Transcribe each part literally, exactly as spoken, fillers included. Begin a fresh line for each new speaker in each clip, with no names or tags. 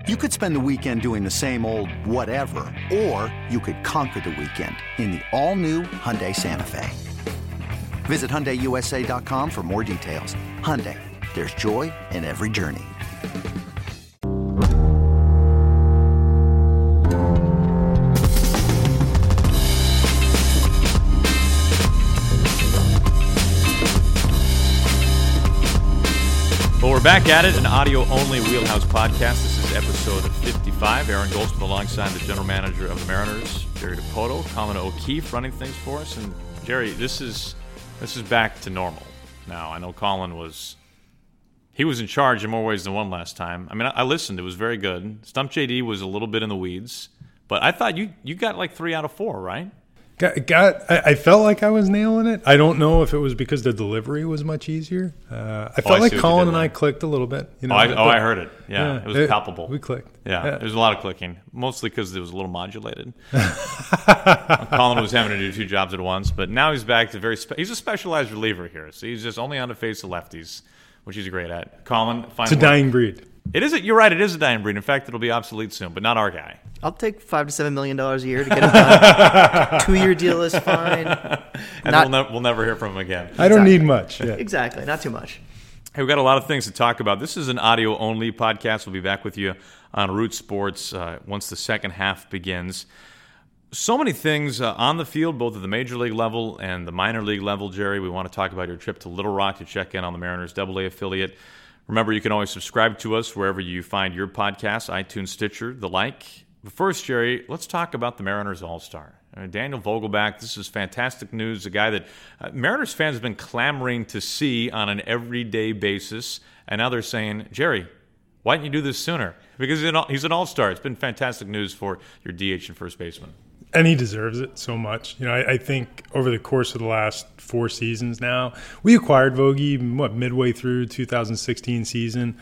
You could spend the weekend doing the same old whatever, or you could conquer the weekend in the all-new Hyundai Santa Fe. Visit Hyundai U S A dot com for more details. Hyundai, there's joy in every journey.
Well, we're back at it, an audio-only Wheelhouse podcast. This is episode fifty-five. Aaron Goldsmith alongside the general manager of the Mariners, Jerry Dipoto, Colin O'Keefe running things for us. And Jerry, this is this is back to normal now. I know Colin was he was in charge in more ways than one last time. I mean, I, I listened; it was very good. Stump J D was a little bit in the weeds, but I thought you you got like three out of four, right?
Got, got I, I felt like I was nailing it. I don't know if it was because the delivery was much easier. Uh, I felt
oh, I
like Colin and I clicked a little bit. You know,
oh, I,
but,
oh, I heard it. Yeah,
yeah
it was
it,
palpable.
We clicked.
Yeah,
yeah,
there was a lot of clicking, mostly because it was a little modulated. Colin was having to do two jobs at once, but now he's back to very. Spe- he's a specialized reliever here, so he's just only on the face of lefties, which he's great at. Colin, fine.
It's a
work.
dying breed.
It is. You're right. It is a dying breed. In fact, it'll be obsolete soon, but not our guy.
I'll take five to seven million dollars a year to get him done. Two-year deal is fine.
And
Not,
we'll, ne- we'll never hear from him again.
I don't
Exactly.
need much. Yeah.
Exactly, not too much.
Hey, we've got a lot of things to talk about. This is an audio-only podcast. We'll be back with you on Root Sports uh, once the second half begins. So many things uh, on the field, both at the major league level and the minor league level, Jerry. We want to talk about your trip to Little Rock to check in on the Mariners Double A affiliate. Remember, you can always subscribe to us wherever you find your podcasts, iTunes, Stitcher, the like. But first, Jerry, let's talk about the Mariners All-Star. Uh, Daniel Vogelbach, this is fantastic news, a guy that uh, Mariners fans have been clamoring to see on an everyday basis. And now they're saying, Jerry, why didn't you do this sooner? Because he's an, all- he's an All-Star. It's been fantastic news for your D H and first baseman.
And he deserves it so much. You know, I, I think over the course of the last four seasons now, we acquired Vogie, what, midway through two thousand sixteen season.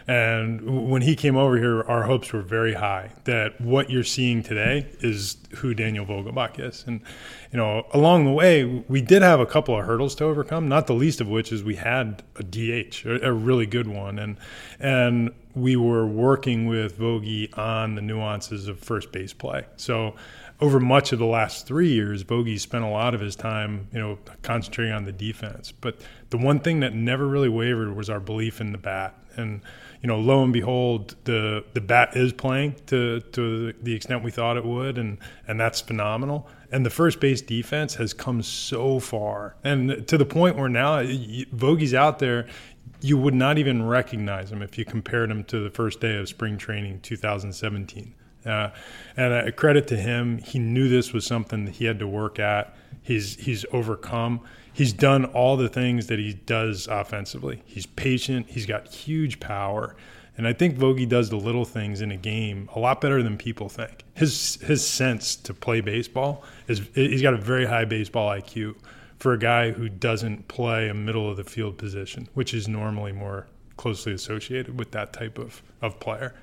And when he came over here, our hopes were very high that what you're seeing today is who Daniel Vogelbach is. And, you know, along the way, we did have a couple of hurdles to overcome, not the least of which is we had a D H, a, a really good one. And, and we were working with Vogie on the nuances of first base play. So, over much of the last three years, Vogie spent a lot of his time, you know, concentrating on the defense. But the one thing that never really wavered was our belief in the bat. And, you know, lo and behold, the the bat is playing to to the extent we thought it would, and and that's phenomenal. And the first base defense has come so far, and to the point where now Vogie's out there, you would not even recognize him if you compared him to the first day of spring training two thousand seventeen. Uh, and a credit to him, he knew this was something that he had to work at. He's he's overcome. He's done all the things that he does offensively. He's patient. He's got huge power. And I think Vogie does the little things in a game a lot better than people think. His his sense to play baseball is he's got a very high baseball I Q for a guy who doesn't play a middle of the field position, which is normally more closely associated with that type of, of player.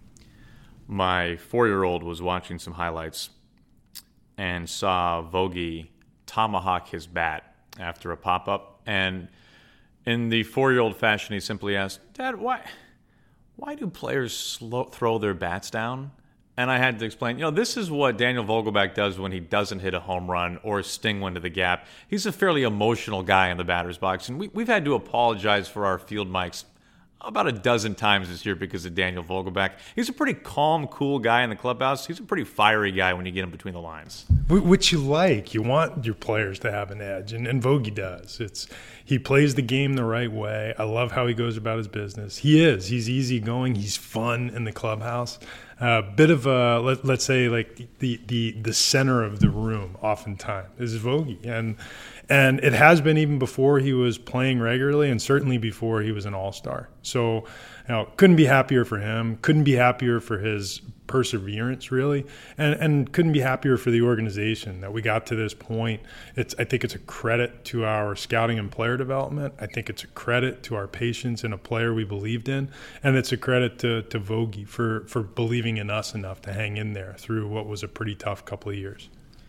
My four-year-old was watching some highlights and saw Vogie tomahawk his bat after a pop-up. And in the four-year-old fashion, he simply asked, Dad, why why do players slow, throw their bats down? And I had to explain, you know, this is what Daniel Vogelbach does when he doesn't hit a home run or sting one to the gap. He's a fairly emotional guy in the batter's box, and we, we've had to apologize for our field mics about a dozen times this year because of Daniel Vogelbach. He's a pretty calm, cool guy in the clubhouse. He's a pretty fiery guy when you get him between the lines.
Which you like. You want your players to have an edge, and, and Vogie does. It's he plays the game the right way. I love how he goes about his business. He is. He's easygoing. He's fun in the clubhouse. A uh, bit of a, let, let's say, like the, the, the center of the room oftentimes is Vogie. And And it has been even before he was playing regularly, and certainly before he was an all-star. So, you know, couldn't be happier for him. Couldn't be happier for his perseverance, really, and and couldn't be happier for the organization that we got to this point. It's I think it's a credit to our scouting and player development. I think it's a credit to our patience in a player we believed in, and it's a credit to to Vogie for for believing in us enough to hang in there through what was a pretty tough couple of years.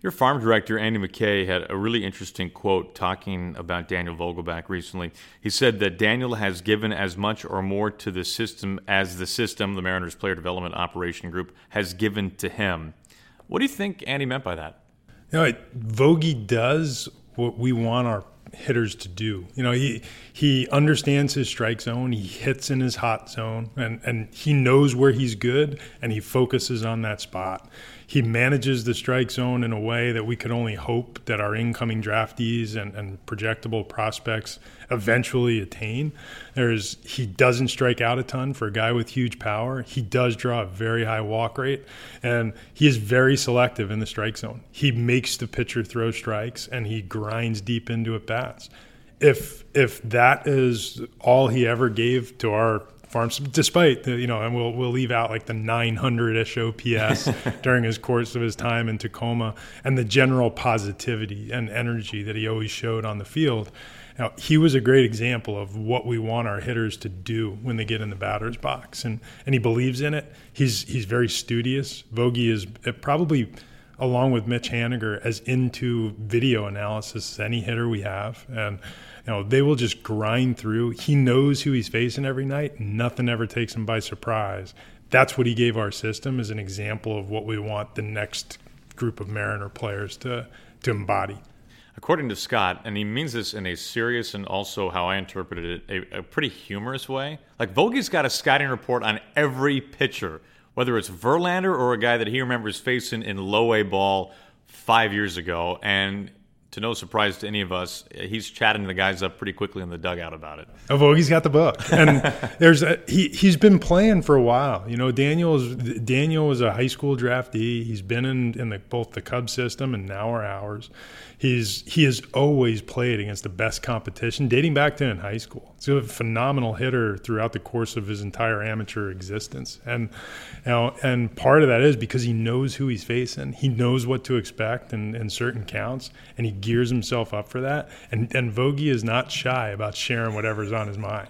Your farm director, Andy McKay, had a really interesting quote talking about Daniel Vogelbach recently. He said that Daniel has given as much or more to the system as the system, the Mariners Player Development Operation Group, has given to him. What do you think Andy meant by that?
You know, Vogie does what we want our hitters to do. You know, he he understands his strike zone. He hits in his hot zone, and, and he knows where he's good, and he focuses on that spot. He manages the strike zone in a way that we could only hope that our incoming draftees and, and projectable prospects eventually attain. There's he doesn't strike out a ton for a guy with huge power. He does draw a very high walk rate, and he is very selective in the strike zone. He makes the pitcher throw strikes, and he grinds deep into at bats. If if that is all he ever gave to our farms, despite the, you know, and we'll we'll leave out like the nine hundred-ish O P S during his course of his time in Tacoma, and the general positivity and energy that he always showed on the field. Now, he was a great example of what we want our hitters to do when they get in the batter's box, and and he believes in it. He's he's very studious. Vogie is probably, along with Mitch Haniger, as into video analysis as any hitter we have. And, you know, they will just grind through. He knows who he's facing every night. Nothing ever takes him by surprise. That's what he gave our system as an example of what we want the next group of Mariner players to, to embody.
According to Scott, and he means this in a serious and also how I interpreted it, a, a pretty humorous way, like Vogie's got a scouting report on every pitcher, whether it's Verlander or a guy that he remembers facing in low A ball five years ago. And to no surprise to any of us, he's chatting the guys up pretty quickly in the dugout about it.
Oh, Vogie's got the book. And there's a, he, he's been playing for a while. You know, Daniel's, Daniel was a high school draftee. He's been in, in the, both the Cubs system and now our ours. He's he has always played against the best competition, dating back to in high school. He's a phenomenal hitter throughout the course of his entire amateur existence, and you know, and part of that is because he knows who he's facing. He knows what to expect in, in certain counts, and he gears himself up for that. And and Vogie is not shy about sharing whatever's on his mind.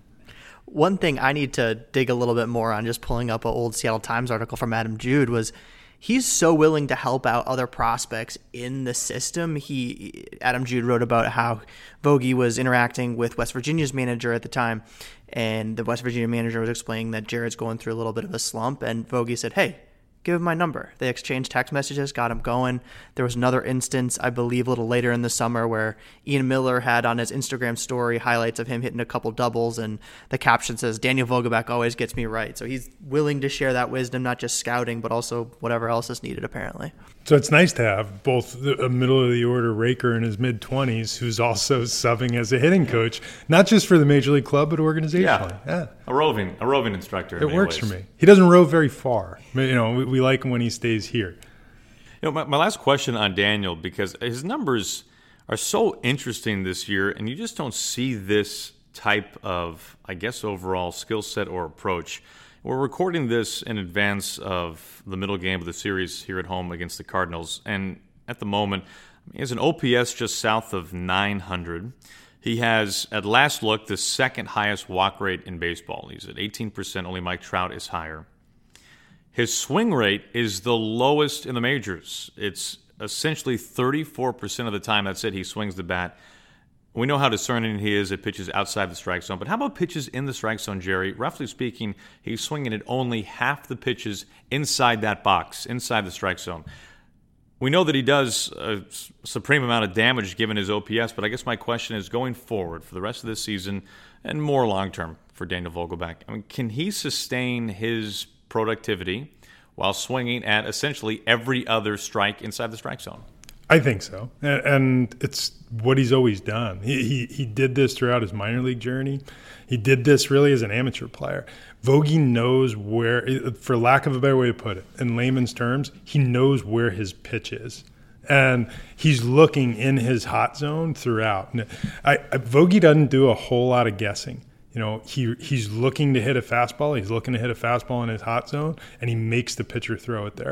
One thing I need to dig a little bit more on, just pulling up an old Seattle Times article from Adam Jude, was he's so willing to help out other prospects in the system. He Adam Jude wrote about how Vogie was interacting with West Virginia's manager at the time, and the West Virginia manager was explaining that Jared's going through a little bit of a slump, and Vogie said, "Hey, give him my number." They exchanged text messages, got him going. There was another instance, I believe, a little later in the summer where Ian Miller had on his Instagram story highlights of him hitting a couple doubles, and the caption says, "Daniel Vogelbach always gets me right." So he's willing to share that wisdom, not just scouting, but also whatever else is needed, apparently.
So it's nice to have both a middle-of-the-order raker in his mid-twenties who's also subbing as a hitting coach, not just for the Major League Club, but organizationally.
Yeah,
yeah.
a roving, a roving instructor.
It works ways. for me. He doesn't rove very far. You know, we, we like him when he stays here.
You know, my, my last question on Daniel, because his numbers are so interesting this year, and you just don't see this type of, I guess, overall skill set or approach. We're recording this in advance of the middle game of the series here at home against the Cardinals, and at the moment, he has an O P S just south of nine hundred. He has, at last look, the second highest walk rate in baseball. He's at eighteen percent. Only Mike Trout is higher. His swing rate is the lowest in the majors. It's essentially thirty-four percent of the time, that's it, he swings the bat. We know how discerning he is at pitches outside the strike zone, but how about pitches in the strike zone, Jerry? Roughly speaking, he's swinging at only half the pitches inside that box, inside the strike zone. We know that he does a supreme amount of damage given his O P S, but I guess my question is, going forward for the rest of this season and more long-term for Daniel Vogelbach, I mean, can he sustain his productivity while swinging at essentially every other strike inside the strike zone?
I think so, and it's what he's always done. He, he he did this throughout his minor league journey. He did this really as an amateur player. Vogie knows where, for lack of a better way to put it, in layman's terms, he knows where his pitch is. And he's looking in his hot zone throughout. I, I, Vogie doesn't do a whole lot of guessing. You know, he he's looking to hit a fastball. He's looking to hit a fastball in his hot zone, and he makes the pitcher throw it there.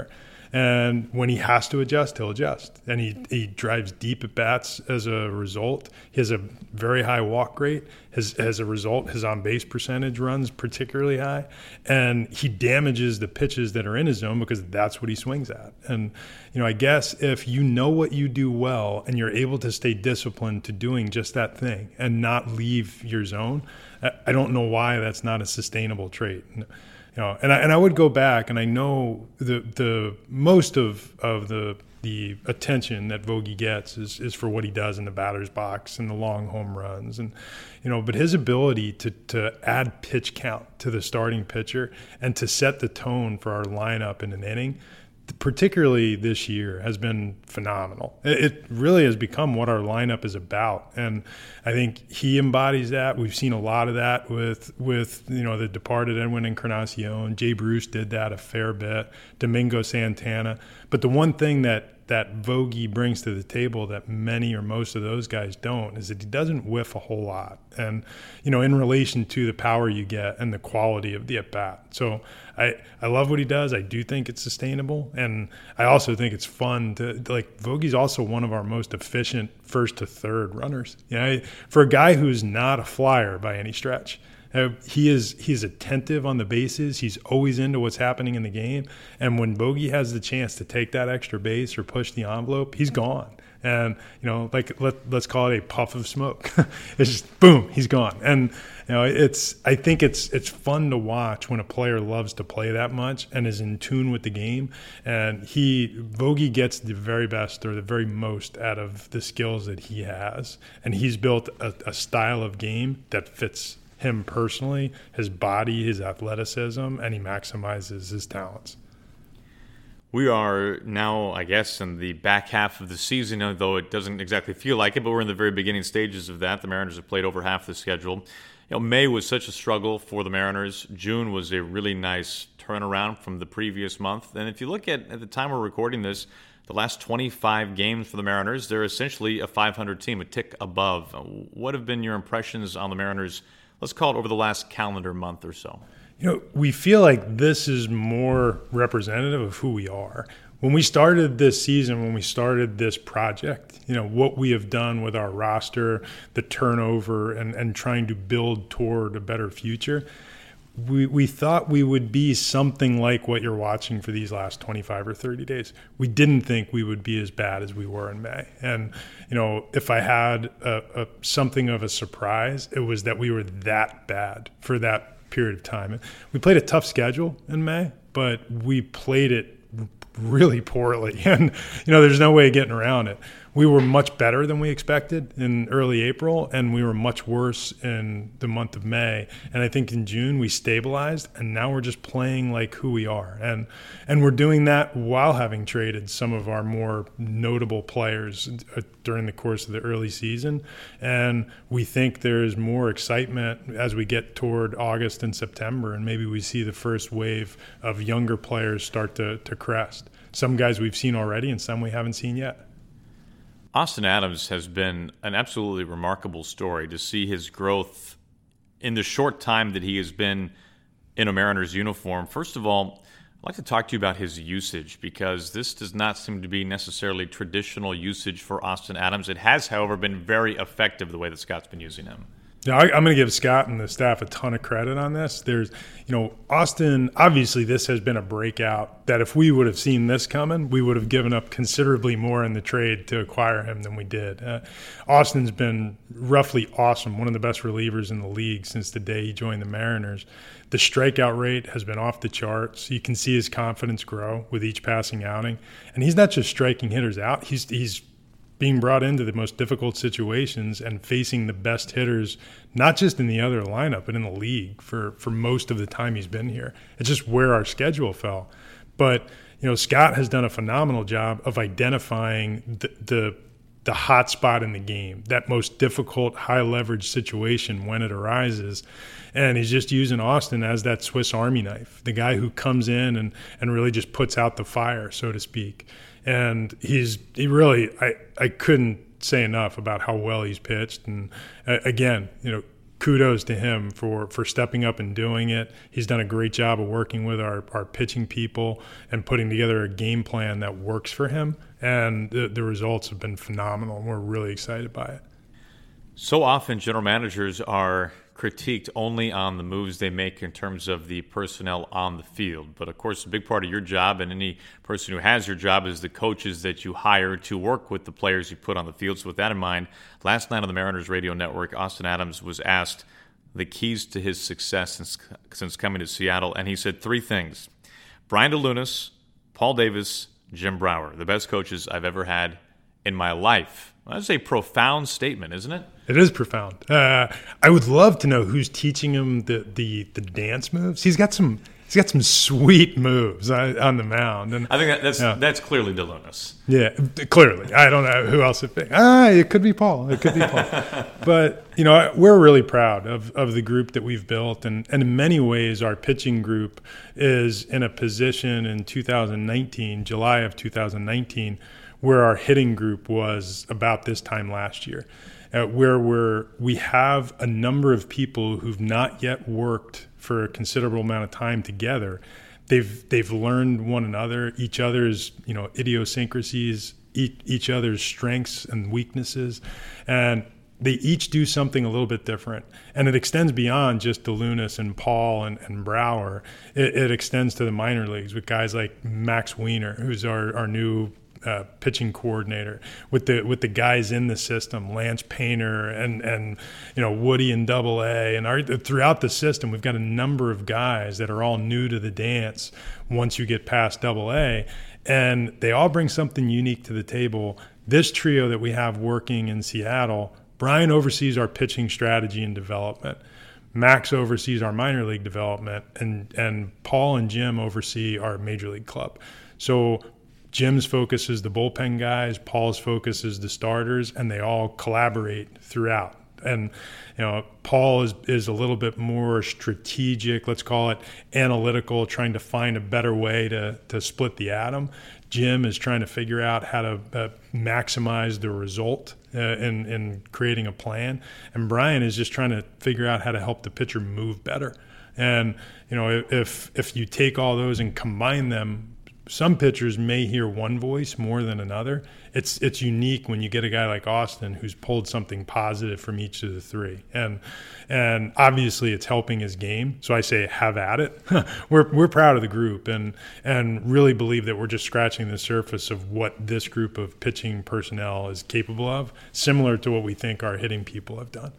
And when he has to adjust, he'll adjust. And he, he drives deep at bats as a result. He has a very high walk rate. His, as a result, his on-base percentage runs particularly high. And he damages the pitches that are in his zone because that's what he swings at. And, you know, I guess if you know what you do well and you're able to stay disciplined to doing just that thing and not leave your zone, I don't know why that's not a sustainable trait. You know, and I, and I would go back, and I know the the most of of the the attention that Vogie gets is is for what he does in the batter's box and the long home runs, and you know, but his ability to to add pitch count to the starting pitcher and to set the tone for our lineup in an inning, particularly this year, has been phenomenal. It really has become what our lineup is about, and I think he embodies that. We've seen a lot of that with with you know the departed Edwin Encarnacion. Jay Bruce did that a fair bit. Domingo Santana. But the one thing that that Vogie brings to the table that many or most of those guys don't is that he doesn't whiff a whole lot. And, you know, in relation to the power you get and the quality of the at-bat. So I, I love what he does. I do think it's sustainable. And I also think it's fun to, like, Vogie's also one of our most efficient first to third runners. You know, for a guy who's not a flyer by any stretch. Uh, he is he's attentive on the bases. He's always into what's happening in the game. And when Vogie has the chance to take that extra base or push the envelope, he's gone. And, you know, like let, let's call it a puff of smoke. It's just boom, he's gone. And, you know, it's I think it's it's fun to watch when a player loves to play that much and is in tune with the game. And he Vogie gets the very best or the very most out of the skills that he has. And he's built a, a style of game that fits him personally, his body, his athleticism, and he maximizes his talents.
We are now, I guess, in the back half of the season, although it doesn't exactly feel like it, but we're in the very beginning stages of that. The Mariners have played over half the schedule. You know, May was such a struggle for the Mariners. June was a really nice turnaround from the previous month. And if you look at, at the time we're recording this, the last twenty-five games for the Mariners, they're essentially a five hundred team, a tick above. What have been your impressions on the Mariners, let's call it over the last calendar month or so?
You know, we feel like this is more representative of who we are. When we started this season, when we started this project, you know, what we have done with our roster, the turnover, and, and trying to build toward a better future, we, we thought we would be something like what you're watching for these last twenty-five or thirty days. We didn't think we would be as bad as we were in May. And, you know, if I had a, a, something of a surprise, it was that we were that bad for that period of time. We played a tough schedule in May, but we played it really poorly. And, you know, there's no way of getting around it. We were much better than we expected in early April, and we were much worse in the month of May. And I think in June we stabilized, and now we're just playing like who we are. And and we're doing that while having traded some of our more notable players during the course of the early season. And we think there's more excitement as we get toward August and September, and maybe we see the first wave of younger players start to, to crest. Some guys we've seen already and some we haven't seen yet.
Austin Adams has been an absolutely remarkable story to see his growth in the short time that he has been in a Mariners uniform. First of all, I'd like to talk to you about his usage, because this does not seem to be necessarily traditional usage for Austin Adams. It has, however, been very effective the way that Scott's been using him.
Yeah, I, I'm going to give Scott and the staff a ton of credit on this. There's, you know, Austin, obviously this has been a breakout that if we would have seen this coming, we would have given up considerably more in the trade to acquire him than we did. Uh, Austin's been roughly awesome, one of the best relievers in the league since the day he joined the Mariners. The strikeout rate has been off the charts. You can see his confidence grow with each passing outing. And he's not just striking hitters out, he's he's being brought into the most difficult situations and facing the best hitters, not just in the other lineup, but in the league for, for most of the time he's been here. It's just where our schedule fell. But, you know, Scott has done a phenomenal job of identifying the, the, the hot spot in the game, that most difficult high leverage situation when it arises. And he's just using Austin as that Swiss Army knife, the guy who comes in and, and really just puts out the fire, so to speak. And he's he really I, I couldn't say enough about how well he's pitched. And uh, again, you know, kudos to him for, for stepping up and doing it. He's done a great job of working with our, our pitching people and putting together a game plan that works for him. And the, the results have been phenomenal, and we're really excited by it.
So often general managers are critiqued only on the moves they make in terms of the personnel on the field. But, of course, a big part of your job and any person who has your job is the coaches that you hire to work with the players you put on the field. So with that in mind, last night on the Mariners Radio Network, Austin Adams was asked the keys to his success since, since coming to Seattle, and he said three things. Brian DeLunas, Paul Davis, Jim Brower, the best coaches I've ever had in my life. That's a profound statement, isn't it?
It is profound. Uh, I would love to know who's teaching him the, the, the dance moves. He's got some he's got some sweet moves on, on the mound. And
I think that, that's
yeah.
that's clearly DeLunas.
Yeah, clearly. I don't know who else it be. Ah, it could be Paul. It could be Paul. But you know, we're really proud of, of the group that we've built, and, and in many ways, our pitching group is in a position in two thousand nineteen, July of two thousand nineteen, where our hitting group was about this time last year, uh, where we're, we have a number of people who've not yet worked for a considerable amount of time together. They've they've learned one another, each other's you know idiosyncrasies, each, each other's strengths and weaknesses, and they each do something a little bit different. And it extends beyond just DeLunas and Paul and, and Brower. It, it extends to the minor leagues with guys like Max Wiener, who's our, our new Uh, pitching coordinator, with the with the guys in the system, Lance Painter and and you know Woody in Double A, and our, throughout the system we've got a number of guys that are all new to the dance once you get past Double A, and they all bring something unique to the table. This trio that we have working in Seattle, Brian oversees our pitching strategy and development. Max oversees our minor league development, and and Paul and Jim oversee our major league club. So Jim's focus is the bullpen guys, Paul's focus is the starters, and they all collaborate throughout. And, you know, Paul is, is a little bit more strategic, let's call it analytical, trying to find a better way to, to split the atom. Jim is trying to figure out how to uh, maximize the result uh, in, in creating a plan. And Brian is just trying to figure out how to help the pitcher move better. And, you know, if if you take all those and combine them, some pitchers may hear one voice more than another. It's it's unique when you get a guy like Austin who's pulled something positive from each of the three, and and obviously it's helping his game. So I say, have at it. we're we're proud of the group, and and really believe that we're just scratching the surface of what this group of pitching personnel is capable of, similar to what we think our hitting people have done.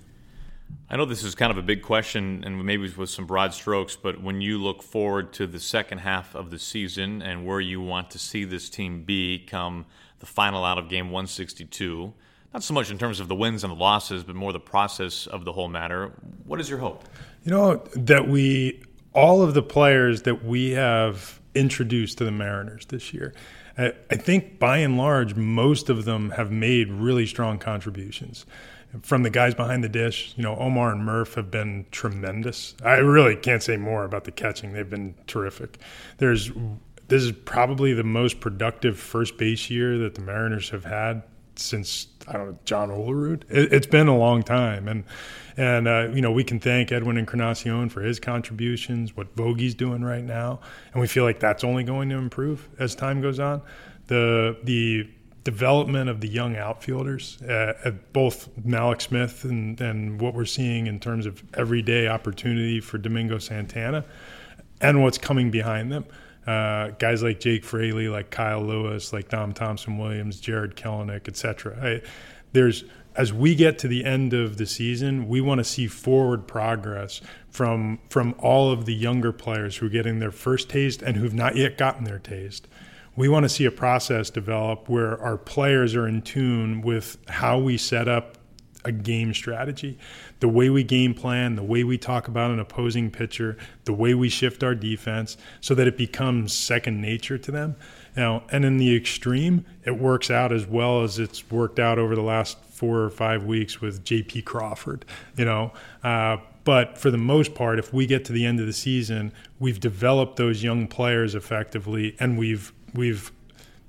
I know this is kind of a big question and maybe with some broad strokes, but when you look forward to the second half of the season and where you want to see this team be come the final out of game one sixty-two, not so much in terms of the wins and the losses, but more the process of the whole matter, what is your hope?
You know, that we, all of the players that we have introduced to the Mariners this year, I, I think by and large, most of them have made really strong contributions. From the guys behind the dish, you know, Omar and Murph have been tremendous. I really can't say more about the catching. They've been terrific. There's this is probably the most productive first base year that the Mariners have had since, I don't know, John Olerud. It, it's been a long time. And, and uh, you know, we can thank Edwin Encarnacion for his contributions, what Vogel's doing right now. And we feel like that's only going to improve as time goes on. The the development of the young outfielders, uh, at both Malik Smith and, and what we're seeing in terms of everyday opportunity for Domingo Santana, and what's coming behind them. Uh, guys like Jake Fraley, like Kyle Lewis, like Dom Thompson-Williams, Jared Kelenic, et cetera. There's, as we get to the end of the season, we want to see forward progress from from all of the younger players who are getting their first taste and who've not yet gotten their taste. We want to see a process develop where our players are in tune with how we set up a game strategy, the way we game plan, the way we talk about an opposing pitcher, the way we shift our defense, so that it becomes second nature to them. Now, and in the extreme, it works out as well as it's worked out over the last four or five weeks with J P Crawford, you know. Uh, But for the most part, if we get to the end of the season, we've developed those young players effectively, and we've we've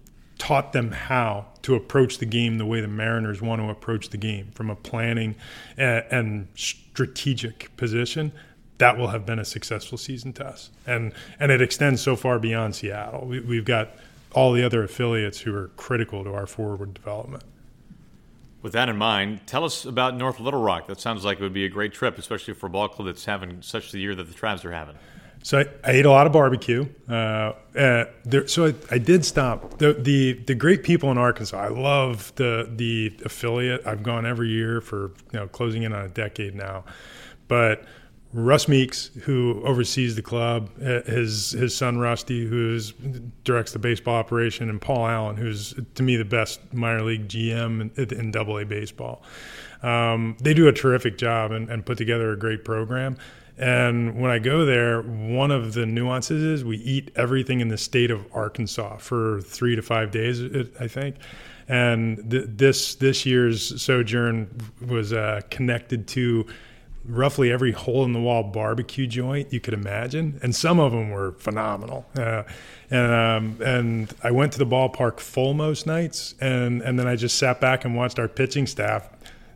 taught them how to approach the game the way the Mariners want to approach the game, from a planning and, and strategic position, that will have been a successful season to us. And and it extends so far beyond Seattle. We, we've got all the other affiliates who are critical to our forward development.
With that in mind, tell us about North Little Rock. That sounds like it would be a great trip, especially for a ball club that's having such the year that the Travs are having.
So I, I ate a lot of barbecue. Uh, uh, there, so I, I did stop. The, the the great people in Arkansas, I love the the affiliate. I've gone every year for, you know, closing in on a decade now. But Russ Meeks, who oversees the club, his his son Rusty, who directs the baseball operation, and Paul Allen, who's to me the best minor league G M in, in Double A baseball. Um, they do a terrific job and, and put together a great program. And when I go there, one of the nuances is we eat everything in the state of Arkansas for three to five days, I think. And th- this this year's sojourn was uh, connected to roughly every hole-in-the-wall barbecue joint you could imagine, and some of them were phenomenal. Uh, and um, and I went to the ballpark full most nights, and, and then I just sat back and watched our pitching staff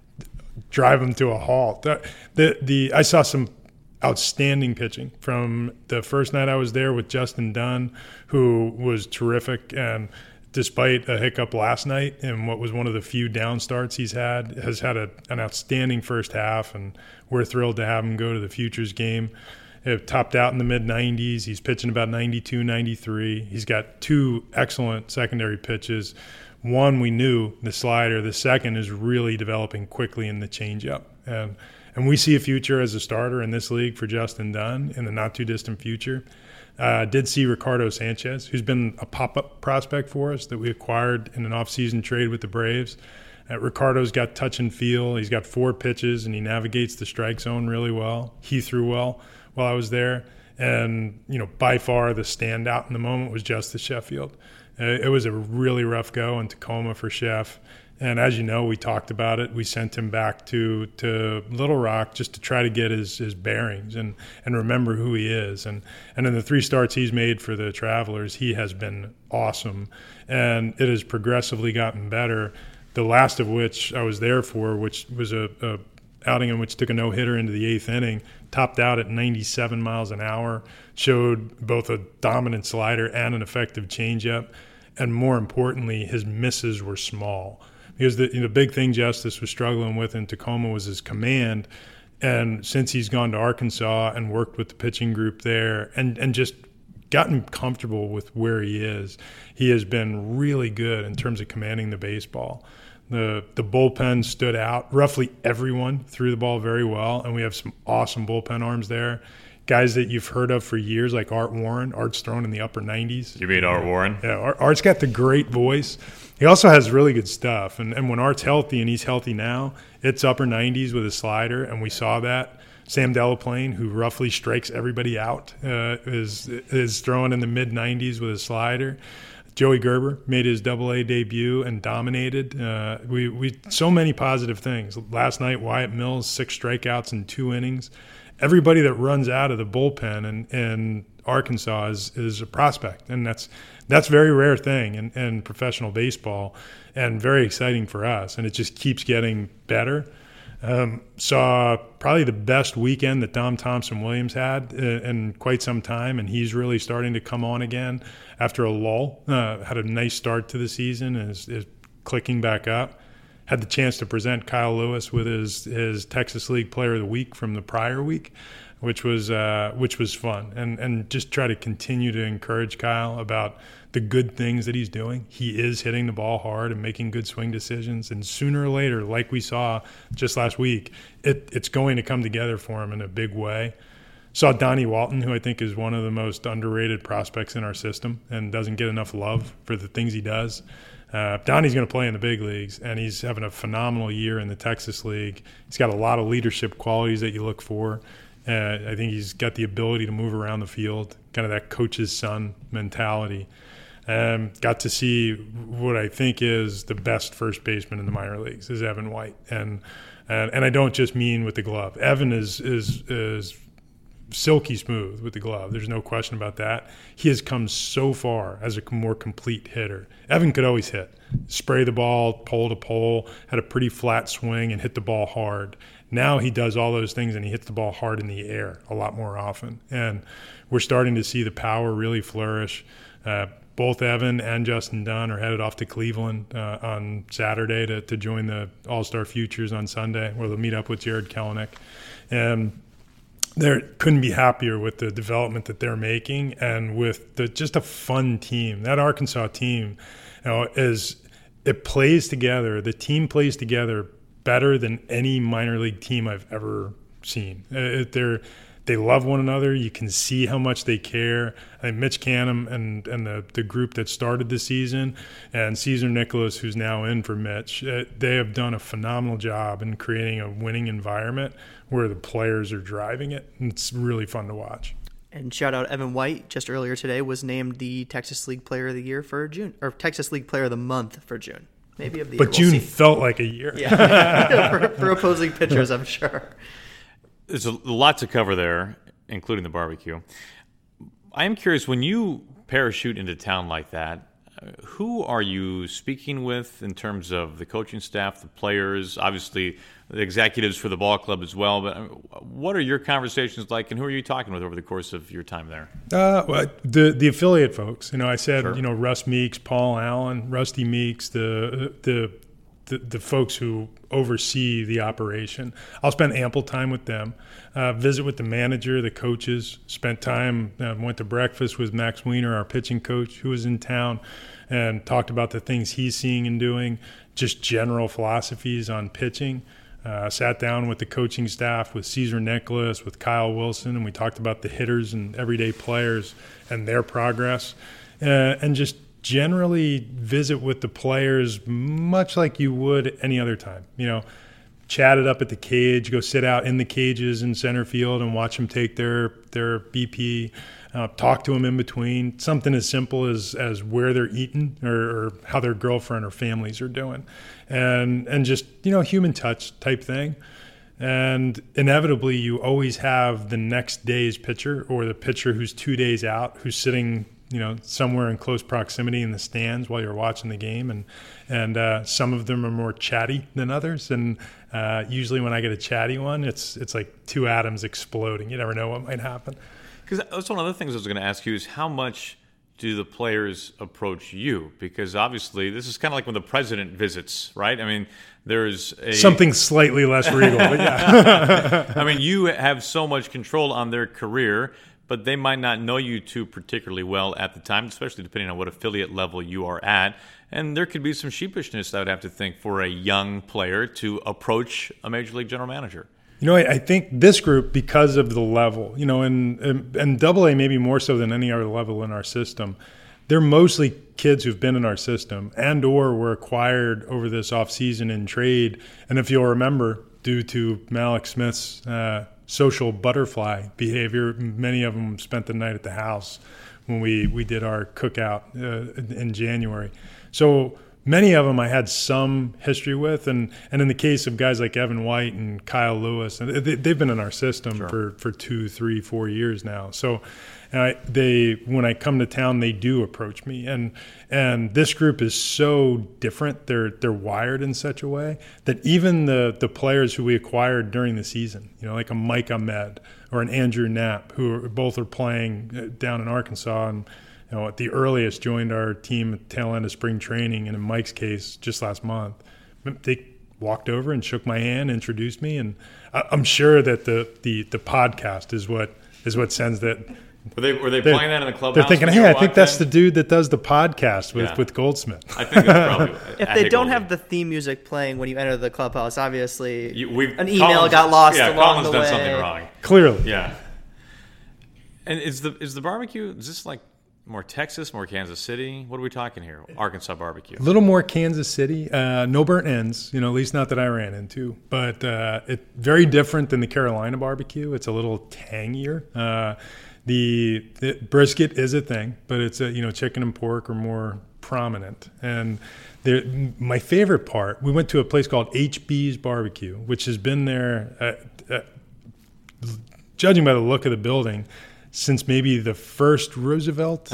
drive them to a halt. The, the, the I saw some outstanding pitching from the first night I was there with Justin Dunn, who was terrific, and despite a hiccup last night in what was one of the few down starts he's had, has had a, an outstanding first half, and we're thrilled to have him go to the Futures game. It topped out in the mid nineties. He's pitching about ninety-two, ninety-three. He's got two excellent secondary pitches. One we knew, the slider. The second is really developing quickly in the changeup. And And we see a future as a starter in this league for Justin Dunn in the not-too-distant future. Uh, did see Ricardo Sanchez, who's been a pop-up prospect for us that we acquired in an off-season trade with the Braves. Uh, Ricardo's got touch and feel. He's got four pitches, and he navigates the strike zone really well. He threw well while I was there. And, you know, by far the standout in the moment was Justice Sheffield. Uh, it was a really rough go in Tacoma for Sheff. And as you know, we talked about it. We sent him back to, to Little Rock just to try to get his, his bearings and, and remember who he is. And, and in the three starts he's made for the Travelers, he has been awesome. And it has progressively gotten better, the last of which I was there for, which was a, a outing in which took a no-hitter into the eighth inning, topped out at ninety-seven miles an hour, showed both a dominant slider and an effective changeup. And more importantly, his misses were small. Because the, you know, the big thing Justice was struggling with in Tacoma was his command. And since he's gone to Arkansas and worked with the pitching group there and, and just gotten comfortable with where he is, he has been really good in terms of commanding the baseball. The the bullpen stood out. Roughly everyone threw the ball very well, and we have some awesome bullpen arms there. Guys that you've heard of for years, like Art Warren. Art's thrown in the upper nineties.
You mean Art Warren?
Yeah, Art, Art's got the great voice. He also has really good stuff. And, and when Art's healthy, and he's healthy now, it's upper nineties with a slider, and we saw that. Sam Delaplane, who roughly strikes everybody out, uh, is is throwing in the mid nineties with a slider. Joey Gerber made his Double A debut and dominated. Uh, we we so many positive things. Last night, Wyatt Mills, six strikeouts in two innings. Everybody that runs out of the bullpen in, in Arkansas is, is a prospect, and that's that's a very rare thing in, in professional baseball, and very exciting for us. And it just keeps getting better. Um, saw probably the best weekend that Dom Thompson-Williams had in, in quite some time, and he's really starting to come on again after a lull. Uh, had a nice start to the season and is, is clicking back up. Had the chance to present Kyle Lewis with his, his Texas League Player of the Week from the prior week, which was uh, which was fun, and and just try to continue to encourage Kyle about the good things that he's doing. He is hitting the ball hard and making good swing decisions, and sooner or later, like we saw just last week, it, it's going to come together for him in a big way. Saw Donnie Walton, who I think is one of the most underrated prospects in our system and doesn't get enough love for the things he does. Uh, Donnie's going to play in the big leagues, and he's having a phenomenal year in the Texas League. He's got a lot of leadership qualities that you look for. Uh, I think he's got the ability to move around the field, kind of that coach's son mentality. Um, got to see what I think is the best first baseman in the minor leagues is Evan White, and and, and I don't just mean with the glove. Evan is is is silky smooth with the glove. There's no question about that. He has come so far as a more complete hitter. Evan could always hit. Spray the ball, pole to pole, had a pretty flat swing and hit the ball hard. Now he does all those things and he hits the ball hard in the air a lot more often. And we're starting to see the power really flourish. Uh, both Evan and Justin Dunn are headed off to Cleveland uh, on Saturday to, to join the All-Star Futures on Sunday, where they'll meet up with Jared Kelenic. And they couldn't be happier with the development that they're making and with the, just a fun team. That Arkansas team, you know, is it plays together. The team plays together better than any minor league team I've ever seen. It, they're they love one another. You can see how much they care. I mean, Mitch Canham and and the the group that started the season, and Caesar Nicholas, who's now in for Mitch, uh, they have done a phenomenal job in creating a winning environment where the players are driving it. And it's really fun to watch.
And shout out Evan White, just earlier today was named the Texas League Player of the Year for June, or Texas League Player of the Month for June. Maybe of the
but
year. But
June
we'll
felt like a year.
Yeah, for, for opposing pitchers, I'm sure.
There's a lot to cover there, including the barbecue. I am curious, when you parachute into town like that, uh, who are you speaking with in terms of the coaching staff, the players, obviously the executives for the ball club as well? But I mean, what are your conversations like, and who are you talking with over the course of your time there?
Uh, well, the the affiliate folks. You know, I said,
Sure.
you know, Russ Meeks, Paul Allen, Rusty Meeks, the the the, the folks who oversee the operation. I'll spend ample time with them. Uh, visit with the manager, the coaches. Spent time, uh, went to breakfast with Max Weiner, our pitching coach, who was in town, and talked about the things he's seeing and doing, just general philosophies on pitching. Uh, sat down with the coaching staff, with Caesar Nicholas, with Kyle Wilson, and we talked about the hitters and everyday players and their progress, uh, and just generally visit with the players much like you would any other time. You know, chat it up at the cage, go sit out in the cages in center field and watch them take their their B P, uh, talk to them in between. Something as simple as as where they're eating or, or how their girlfriend or families are doing, and and just, you know, human touch type thing. And inevitably, you always have the next day's pitcher or the pitcher who's two days out, who's sitting, you know, somewhere in close proximity in the stands while you're watching the game. And and uh, some of them are more chatty than others. And uh, usually when I get a chatty one, it's it's like two atoms exploding. You never know what might happen.
Because that's one of the things I was going to ask you is how much do the players approach you? Because obviously this is kind of like when the president visits, right? I mean, there's a...
Something slightly less regal, but yeah.
I mean, you have so much control on their career, but they might not know you two particularly well at the time, especially depending on what affiliate level you are at. And there could be some sheepishness, I would have to think, for a young player to approach a Major League general manager.
You know, I, I think this group, because of the level, you know, and, and and Double A maybe more so than any other level in our system, they're mostly kids who've been in our system and or were acquired over this offseason in trade. And if you'll remember, due to Malik Smith's uh, social butterfly behavior, many of them spent the night at the house when we, we did our cookout uh, in January. So many of them I had some history with, and, and in the case of guys like Evan White and Kyle Lewis, they, they've been in our system
Sure.
for, for two, three, four years now. So I, they, when I come to town, they do approach me, and and this group is so different. They're they're wired in such a way that even the the players who we acquired during the season, you know, like a Mike Ahmed or an Andrew Knapp, who are, both are playing down in Arkansas, and you know, at the earliest joined our team at the tail end of spring training, and in Mike's case, just last month, they walked over and shook my hand, introduced me, and I'm sure that the the, the podcast is what is what sends that.
Were they were they playing that in the clubhouse?
They're thinking, hey, I think that's in? the dude that does the podcast with,
Yeah.
with Goldsmith.
I think that's probably.
If they don't have the theme music playing when you enter the clubhouse, obviously
You, we've,
an email
Colin's-
got lost
yeah,
along
Colin's
the
done
way.
something wrong.
Clearly.
Yeah. And is the is the barbecue, is this like more Texas, more Kansas City? What are we talking here? Arkansas barbecue.
A little more Kansas City. Uh, no burnt ends, you know, at least not that I ran into. But uh, it's very different than the Carolina barbecue. It's a little tangier. Uh, the, the brisket is a thing, but it's a, you know, chicken and pork are more prominent. And there, my favorite part, we went to a place called H B's Barbecue, which has been there at, at judging by the look of the building, since maybe the first Roosevelt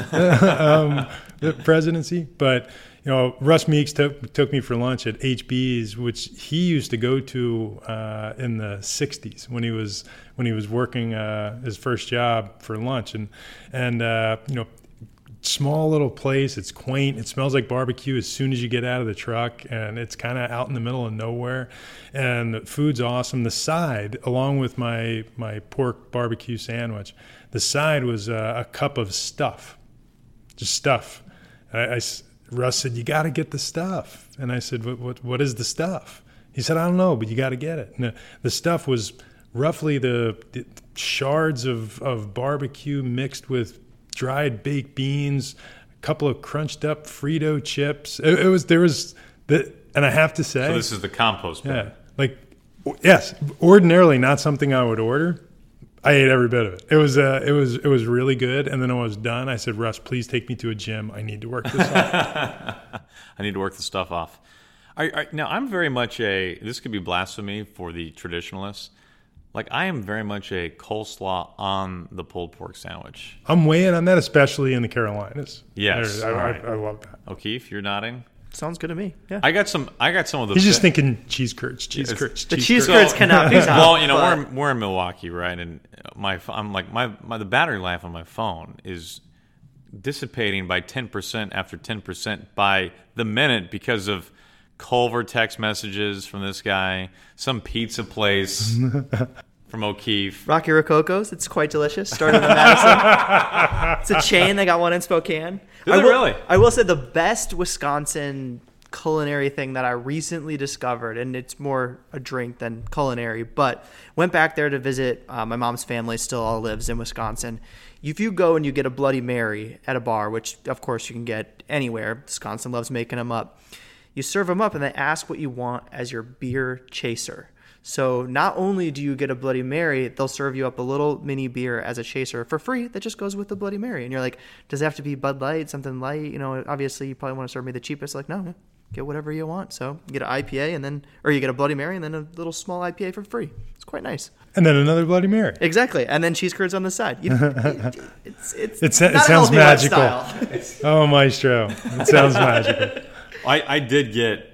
um, presidency. But, you know, Russ Meeks took, took me for lunch at H B's, which he used to go to uh, in the sixties when he was when he was working uh, his first job for lunch. And, and uh, you know, small little place. It's quaint. It smells like barbecue as soon as you get out of the truck, and it's kind of out in the middle of nowhere. And the food's awesome. The side, along with my my pork barbecue sandwich, the side was uh, a cup of stuff, just stuff. I, I, Russ said, "You got to get the stuff," and I said, "What what what is the stuff?" He said, "I don't know, but you got to get it." And the, the stuff was roughly the, the shards of of barbecue mixed with dried baked beans, a couple of crunched up Frito chips. It, it was there was the, and I have to say,
so this is the compost bin.
Yeah, like yes, ordinarily not something I would order. I ate every bit of it. It was uh, it was it was really good. And then when I was done, I said, "Russ, please take me to a gym. I need to work this off."
I need to work the stuff off. I, I, now I'm very much a. This could be blasphemy for the traditionalists. Like, I am very much a coleslaw on the pulled pork sandwich.
I'm weighing on that, especially in the Carolinas.
Yes,
I, I,
right.
I, I love that.
O'Keefe, you're nodding.
Sounds good to me. Yeah.
I got some. I got some of those.
He's just thinking cheese curds, cheese
Yes.
curds,
The
cheese
cheese
curds.
curds cannot be topped.
Well, you know,
but-
we're in, we're in Milwaukee, right? And my I'm like my, my the battery life on my phone is dissipating by ten percent after ten percent by the minute because of Culver text messages from this guy, some pizza place from O'Keefe.
Rocky Rococo's. It's quite delicious. Started in Madison. It's a chain. They got one in Spokane.
Is
I
it
will,
really?
I will say the best Wisconsin culinary thing that I recently discovered, and it's more a drink than culinary, but went back there to visit. Uh, my mom's family still all lives in Wisconsin. If you go and you get a Bloody Mary at a bar, which of course you can get anywhere, Wisconsin loves making them up, you serve them up and they ask what you want as your beer chaser. So not only do you get a Bloody Mary, they'll serve you up a little mini beer as a chaser for free that just goes with the Bloody Mary. And you're like, does it have to be Bud Light, something light? You know, obviously you probably want to serve me the cheapest. Like, no, get whatever you want. So you get an I P A and then, or you get a Bloody Mary and then a little small I P A for free. It's quite nice.
And then another Bloody Mary.
Exactly. And then cheese curds on the side. You, it, it's, it's
It's,
not
it
a
sounds
healthy
magical.
lifestyle.
Oh, Maestro. It sounds magical.
I, I did get.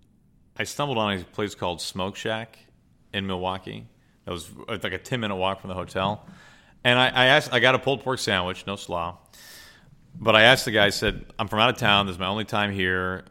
I stumbled on a place called Smoke Shack in Milwaukee. That was like a ten minute walk from the hotel. And I, I asked. I got a pulled pork sandwich, no slaw. But I asked the guy. I said, "I'm from out of town. This is my only time here.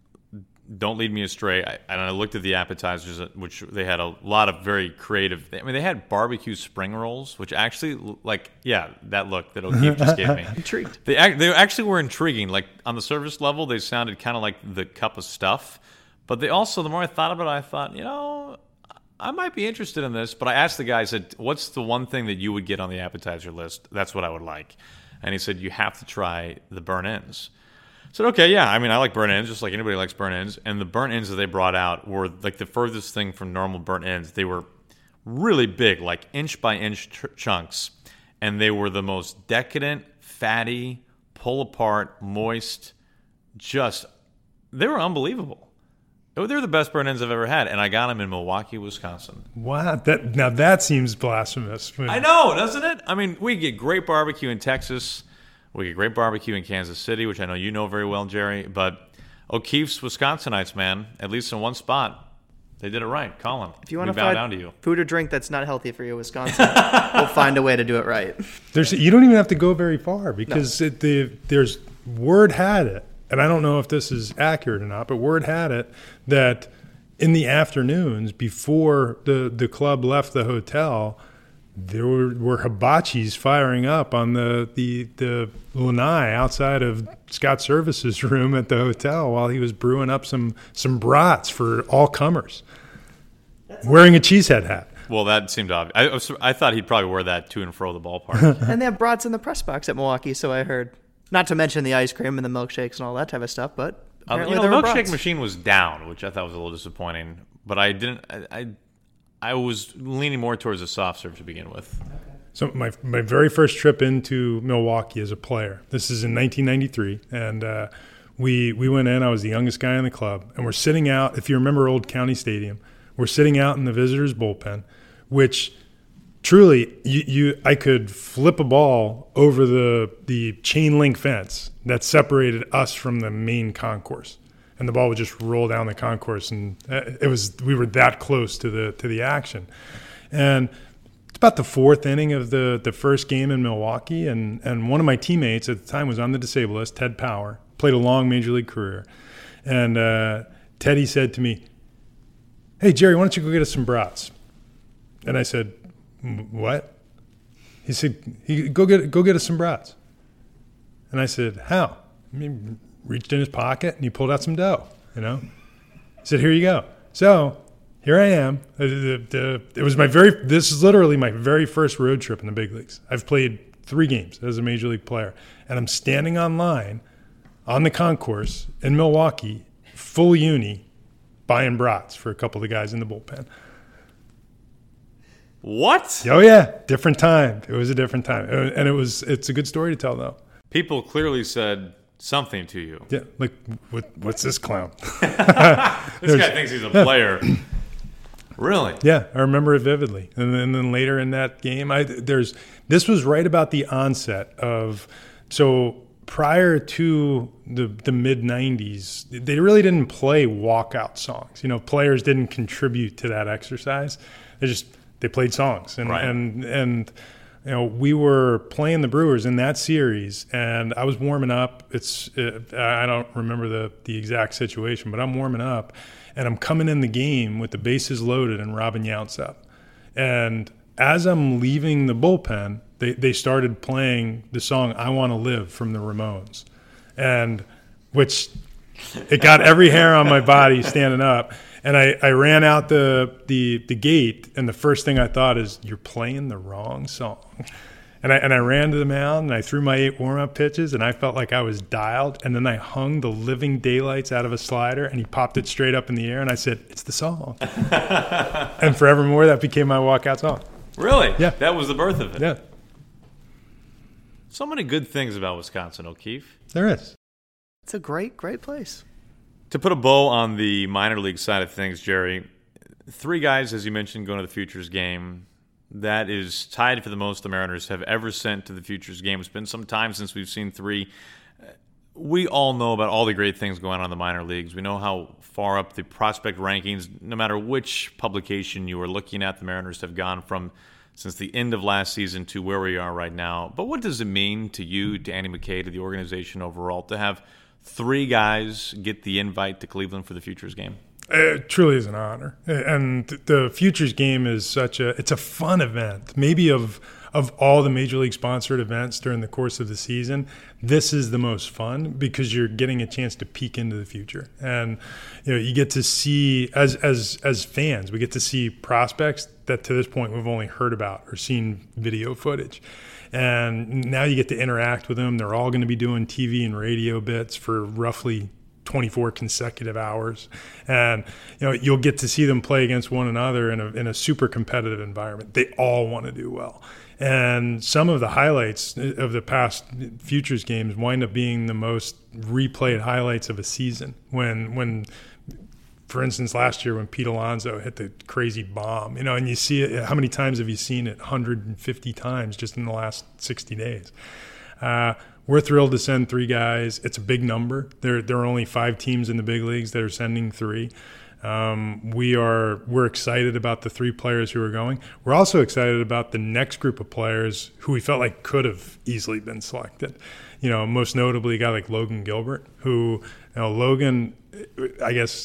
Don't lead me astray." I, and I looked at the appetizers, which they had a lot of very creative. I mean, they had barbecue spring rolls, which actually, like, yeah, that look that O'Keefe just gave me.
Intrigued.
They ac- they actually were intriguing. Like on the surface level, they sounded kind of like the cup of stuff. But they also, the more I thought about it, I thought, you know, I might be interested in this. But I asked the guy, I said, "What's the one thing that you would get on the appetizer list? That's what I would like." And he said, "You have to try the burnt ends." I said, okay, yeah. I mean, I like burnt ends, just like anybody likes burnt ends. And the burnt ends that they brought out were like the furthest thing from normal burnt ends. They were really big, like inch by inch ch- chunks. And they were the most decadent, fatty, pull apart, moist, just, they were unbelievable. They were the best burnt ends I've ever had. And I got them in Milwaukee, Wisconsin.
Wow. That, now that seems blasphemous.
I know, doesn't it? I mean, we get great barbecue in Texas. We get great barbecue in Kansas City, which I know you know very well, Jerry. But O'Keefe's Wisconsinites, man, at least in one spot, they did it right. Colin,
If you want
we
to
bow
find
down to you.
food or drink that's not healthy for you, Wisconsin, we'll find a way to do it right.
There's, you don't even have to go very far because no. it, the, there's word had it, and I don't know if this is accurate or not, but word had it that in the afternoons before the, the club left the hotel, there were, were hibachis firing up on the, the, the lanai outside of Scott Service's room at the hotel while he was brewing up some, some brats for all comers, wearing a cheesehead hat.
Well, that seemed obvious. I, was, I thought he'd probably wear that to and fro the ballpark.
And they have brats in the press box at Milwaukee, so I heard. Not to mention the ice cream and the milkshakes and all that type of stuff, but
uh, you know, the milkshake brats. Machine was down, which I thought was a little disappointing. But I didn't. I, I I was leaning more towards a soft serve to begin with.
So my my very first trip into Milwaukee as a player, this is in nineteen ninety-three, and uh, we we went in. I was the youngest guy in the club, and we're sitting out. If you remember Old County Stadium, we're sitting out in the visitors' bullpen, which truly, you, you I could flip a ball over the the chain link fence that separated us from the main concourse, and the ball would just roll down the concourse, and it was we were that close to the to the action. And it's about the fourth inning of the the first game in Milwaukee, and and one of my teammates at the time was on the disabled list, Ted Power, played a long major league career, and uh, Teddy said to me, "Hey Jerry, why don't you go get us some brats?" And I said, "What?" He said, he, go get go get us some brats. And I said, "How?" He reached in his pocket and he pulled out some dough, you know. He said, "Here you go." So here I am. The, the, the, it was my very, this is literally my very first road trip in the big leagues. I've played three games as a major league player. And I'm standing on line on the concourse in Milwaukee, full uni, buying brats for a couple of the guys in the bullpen.
What?
Oh yeah, different time. It was a different time, and it was. It's a good story to tell, though.
People clearly said something to you.
Yeah, like what, what's this clown?
This guy thinks he's a player. Really?
Yeah, I remember it vividly. And then, and then later in that game, I there's this was right about the onset of so prior to the the mid nineties, they really didn't play walkout songs. You know, players didn't contribute to that exercise. They just They played songs, and,
right.
and and you know we were playing the Brewers in that series, and I was warming up. It's it, I don't remember the the exact situation, but I'm warming up, and I'm coming in the game with the bases loaded and Robin Yount's up, and as I'm leaving the bullpen, they they started playing the song "I Want to Live" from the Ramones, and which it got every hair on my body standing up. And I, I ran out the, the the gate, and the first thing I thought is, you're playing the wrong song. And I and I ran to the mound, and I threw my eight warm-up pitches, and I felt like I was dialed. And then I hung the living daylights out of a slider, and he popped it straight up in the air, and I said, "It's the song." And forevermore, that became my walkout song.
Really?
Yeah.
That was the birth of it?
Yeah.
So many good things about Wisconsin, O'Keefe.
There is.
It's a great, great place.
To put a bow on the minor league side of things, Jerry, three guys, as you mentioned, going to the Futures game. That is tied for the most the Mariners have ever sent to the Futures game. It's been some time since we've seen three. We all know about all the great things going on in the minor leagues. We know how far up the prospect rankings, no matter which publication you are looking at, the Mariners have gone from since the end of last season to where we are right now. But what does it mean to you, to Andy McKay, to the organization overall, to have three guys get the invite to Cleveland for the Futures game?
It truly is an honor. And the Futures game is such a, it's a fun event. Maybe of of all the Major League sponsored events during the course of the season, this is the most fun because you're getting a chance to peek into the future. And you know, you get to see, as as as fans, we get to see prospects that to this point we've only heard about or seen video footage. And now you get to interact with them. They're all going to be doing T V and radio bits for roughly twenty-four consecutive hours, and you know you'll get to see them play against one another in a in a super competitive environment. They all want to do well, and some of the highlights of the past Futures games wind up being the most replayed highlights of a season. When when for instance, last year when Pete Alonso hit the crazy bomb, you know, and you see it, how many times have you seen it? one hundred fifty times just in the last sixty days. Uh, we're thrilled to send three guys. It's a big number. There, there are only five teams in the big leagues that are sending three. Um, we are we're excited about the three players who are going. We're also excited about the next group of players who we felt like could have easily been selected. You know, most notably a guy like Logan Gilbert, who, you know, Logan, I guess,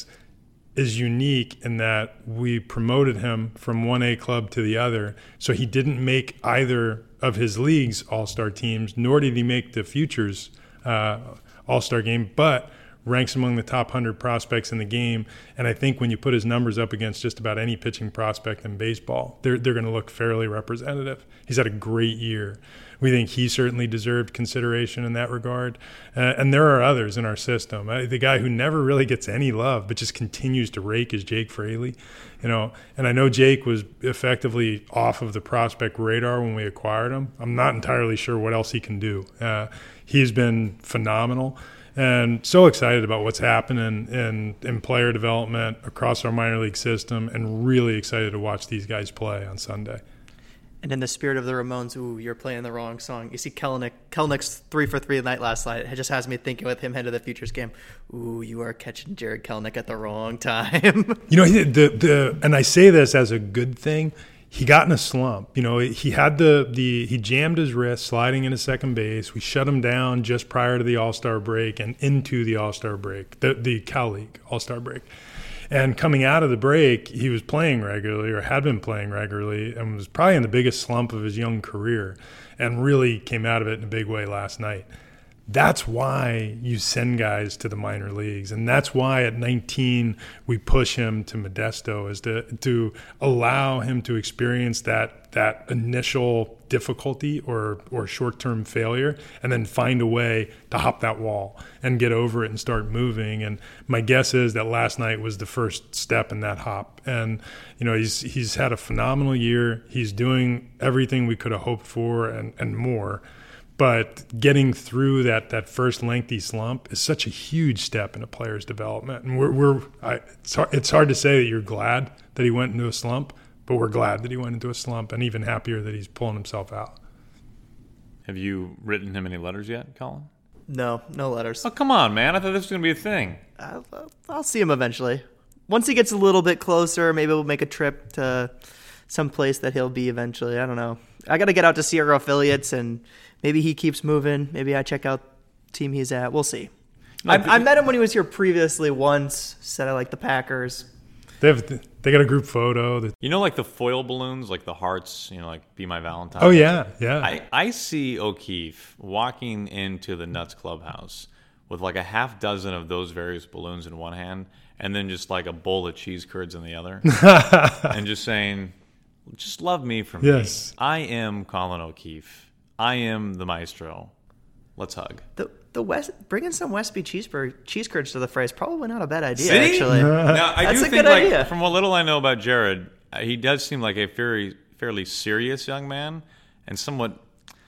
is unique in that we promoted him from one A club to the other. So he didn't make either of his league's all-star teams, nor did he make the Futures uh, all-star game, but ranks among the top one hundred prospects in the game. And I think when you put his numbers up against just about any pitching prospect in baseball, they're, they're going to look fairly representative. He's had a great year. We think he certainly deserved consideration in that regard. Uh, and there are others in our system. Uh, the guy who never really gets any love but just continues to rake is Jake Fraley. You know, and I know Jake was effectively off of the prospect radar when we acquired him. I'm not entirely sure what else he can do. Uh, he's been phenomenal. And so excited about what's happening in, in player development across our minor league system, and really excited to watch these guys play on Sunday.
And in the spirit of the Ramones, ooh, you're playing the wrong song. You see Kelenic, Kelenic's three for three night last night. It just has me thinking with him head to the Futures game. Ooh, you are catching Jared Kelenic at the wrong time.
You know, the the and I say this as a good thing. He got in a slump. You know, he had the the he jammed his wrist sliding into second base. We shut him down just prior to the All-Star break and into the All-Star break, the the Cal League All-Star break. And coming out of the break, he was playing regularly or had been playing regularly and was probably in the biggest slump of his young career and really came out of it in a big way last night. That's why you send guys to the minor leagues. And that's why at nineteen we push him to Modesto, is to to allow him to experience that that initial difficulty or or short-term failure and then find a way to hop that wall and get over it and start moving. And my guess is that last night was the first step in that hop. And you know, he's he's had a phenomenal year. He's doing everything we could have hoped for and, and more. But getting through that that first lengthy slump is such a huge step in a player's development. And we're, we're I, it's, hard, it's hard to say that you're glad that he went into a slump, but we're glad that he went into a slump and even happier that he's pulling himself out.
Have you written him any letters yet, Colin?
No, no letters.
Oh, come on, man. I thought this was going to be a thing.
I'll, I'll see him eventually. Once he gets a little bit closer, maybe we'll make a trip to some place that he'll be eventually. I don't know. I got to get out to Sierra Affiliates, and maybe he keeps moving. Maybe I check out the team he's at. We'll see. I, I met him when he was here previously once. Said I like the Packers.
They have they got a group photo. That,
You know, like the foil balloons, like the hearts, you know, like Be My Valentine?
oh, yeah, yeah.
I, I see O'Keefe walking into the Nuts clubhouse with like a half dozen of those various balloons in one hand and then just like a bowl of cheese curds in the other and just saying, just love me from
Yes.
me. I am Colin O'Keefe. I am the maestro. Let's hug.
The the West bringing some Westby cheeseburger cheese curds to the fray is probably not a bad idea.
See?
Actually,
Now, I
That's
do
a
think,
good
like,
idea.
from what little I know about Jared, uh, he does seem like a very fairly serious young man and somewhat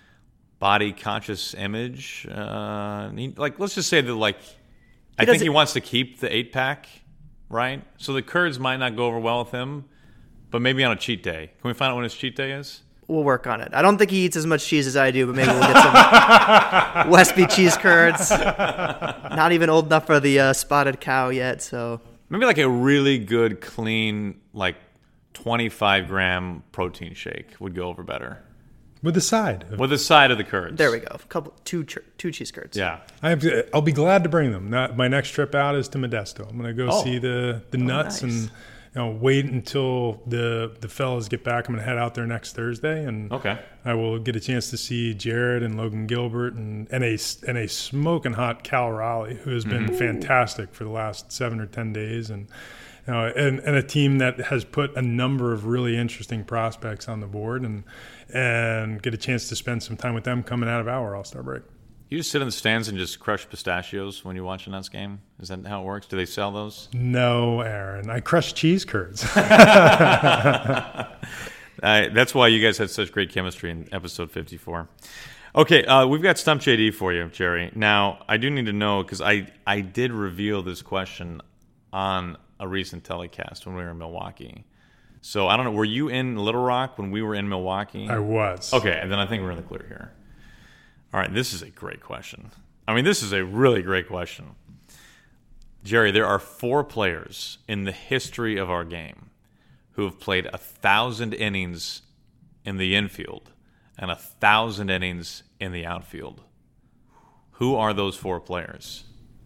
body conscious image. Uh, he, like, let's just say that, like, I think
doesn't-
he wants to keep the eight pack, right? So the curds might not go over well with him, but maybe on a cheat day. Can we find out when his cheat day is?
we'll work on it. I don't think he eats as much cheese as I do, but maybe we'll get some Westby cheese curds. Not even old enough for the uh, spotted cow yet, so
Maybe like a really good, clean, like twenty-five gram protein shake would go over better.
With the side.
With the side of the curds.
there we go. A couple, two, ch- two cheese curds.
Yeah.
I have to, I'll be glad to bring them. Not, my next trip out is to Modesto. I'm going to go
Oh.
see the, the nuts
nice.
and you know, wait until the the fellas get back. I'm going to head out there next Thursday, and
Okay.
I will get a chance to see Jared and Logan Gilbert and, and a and a smoking hot Cal Raleigh, who has been fantastic for the last seven or ten days, and you know, and and a team that has put a number of really interesting prospects on the board, and and get a chance to spend some time with them coming out of our All-Star break.
You just sit in the stands and just crush pistachios when you watch a Nuts game? Is that how it works? Do they sell those?
No, Aaron. I crush cheese curds.
Uh, that's why you guys had such great chemistry in episode fifty-four. Okay, uh, we've got Stump J D for you, Jerry. Now, I do need to know, because I, I did reveal this question on a recent telecast when we were in Milwaukee. So, I don't know, were you in Little Rock when we were in Milwaukee?
I was.
Okay, and then I think we're in the clear here. All right, this is a great question. I mean, this is a really great question. Jerry, there are four players in the history of our game who have played a thousand innings in the infield and a thousand innings in the outfield. Who are those four players?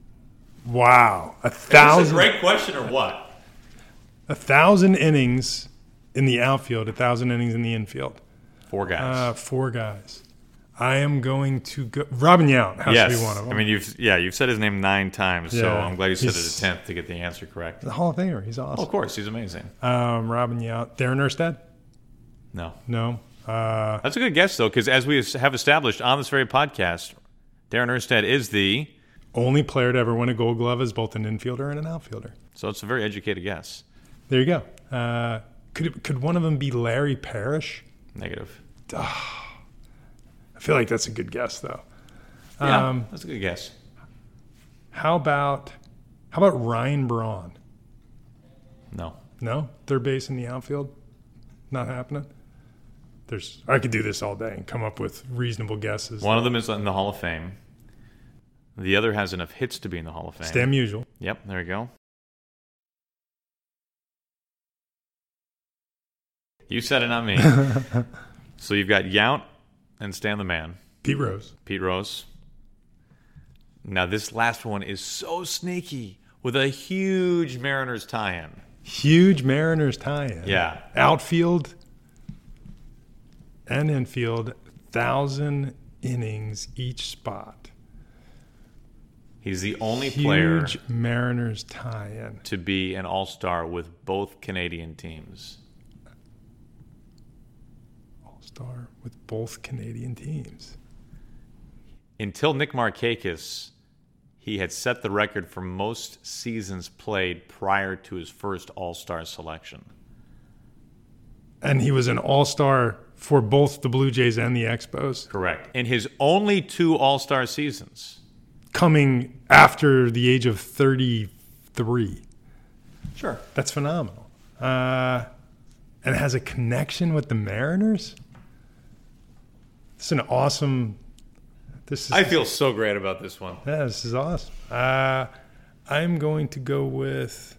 Wow. A
Is this a
thousand,
great question or what?
a thousand innings in the outfield, a thousand innings in the infield.
Four guys.
Uh, four guys. I am going to go. Robin Yount has
yes.
to be one of them.
I mean, you've yeah, you've said his name nine times, so
Yeah.
I'm glad you said it
He's-
a tenth to get the answer correct.
the Hall of Famer. He's
Oh,
awesome.
of course, he's amazing.
Um, Robin Yount. Darren Erstad?
No.
No. Uh,
That's a good guess, though, because as we have established on this very podcast, Darren Erstad is the...
only player to ever win a Gold Glove as both an infielder and an outfielder.
So it's a very educated guess.
There you go. Uh, could it, could one of them be Larry Parrish?
Negative.
I feel like that's a good guess, though.
Yeah,
Um,
that's a good guess.
How about how about Ryan Braun?
No.
No, third base in the outfield, not happening. there's I could do this all day and come up with reasonable guesses.
One of them is in the Hall of Fame. The other has enough hits to be in the Hall of Fame.
Stan Musial.
Yep, there you go. You said it, not me. So you've got Yount and Stan the Man.
Pete Rose.
Pete Rose. Now this last one is so sneaky with a huge Mariners tie-in.
Huge Mariners tie-in.
Yeah.
Outfield and infield, thousand innings each spot.
He's the only
Huge
player
Huge Mariners tie-in.
to be an all-star with both Canadian teams.
All-star with both Canadian teams.
Until Nick Markakis, he had set the record for most seasons played prior to his first all-star selection.
And he was an all-star for both the Blue Jays and the Expos.
Correct. In his only two all-star seasons.
Coming after the age of thirty-three.
Sure.
That's phenomenal. Uh, and has a connection with the Mariners? This is an awesome... This is,
I feel so great about this one.
Yeah, this is awesome. Uh, I'm going to go with...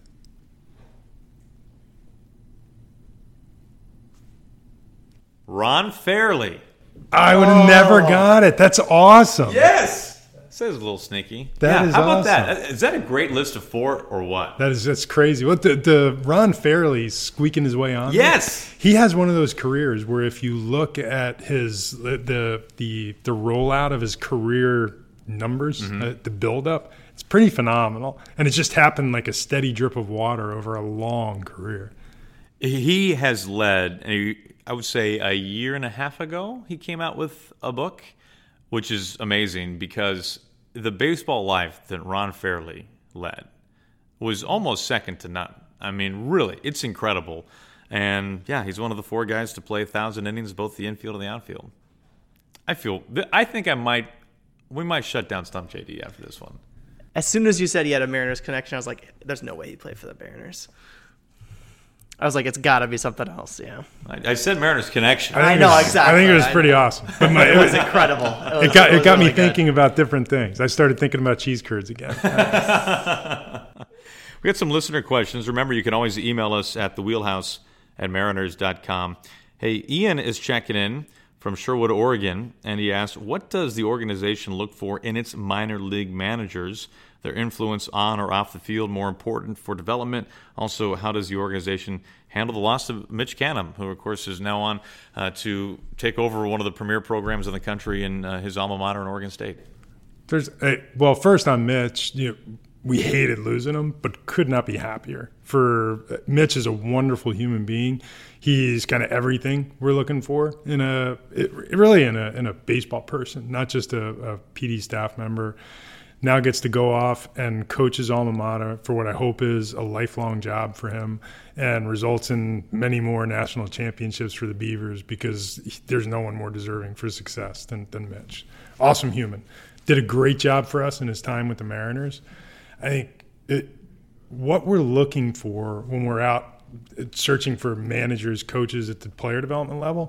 Ron Fairley.
I would have
oh.
never got it. That's awesome.
Yes. Says a little sneaky.
That
yeah,
is
how about
awesome.
that? Is that a great list of four or what?
That is that's crazy. What the, the Ron Fairley squeaking his way on?
Yes.
There? He has one of those careers where if you look at his the the the rollout of his career numbers, mm-hmm. uh, the buildup, it's pretty phenomenal. And it just happened like a steady drip of water over a long career.
He has led, I would say a year and a half ago, he came out with a book, which is amazing because the baseball life that Ron Fairley led was almost second to none. I mean, really, it's incredible. And, yeah, he's one of the four guys to play one thousand innings, both the infield and the outfield. I feel – I think I might – we might shut down Stump J D after this one.
As soon as you said he had a Mariners connection, I was like, there's no way he'd play for the Mariners. I was like, it's got to be something else, yeah.
I, I said Mariners connection.
I, I know,
was,
exactly.
I think it was pretty awesome. But my,
it was incredible. It, was,
it got,
it,
it got
really
me
good.
thinking about different things. I started thinking about cheese curds again.
We got some listener questions. Remember, you can always email us at the wheelhouse at mariners dot com. Hey, Ian is checking in from Sherwood, Oregon, and he asks, what does the organization look for in its minor league managers? Their influence on or off the field more important for development? Also, how does the organization handle the loss of Mitch Canham, who, of course, is now on uh, to take over one of the premier programs in the country in uh, his alma mater in Oregon State?
There's a, well, first on Mitch, you know, we hated losing him, but could not be happier. For Mitch is a wonderful human being. He's kind of everything we're looking for in a it, really in a in a baseball person, not just a, a P D staff member. Now gets to go off and coach his alma mater for what I hope is a lifelong job for him and results in many more national championships for the Beavers because there's no one more deserving for success than, than Mitch. Awesome human. Did a great job for us in his time with the Mariners. I think it, what we're looking for when we're out searching for managers, coaches at the player development level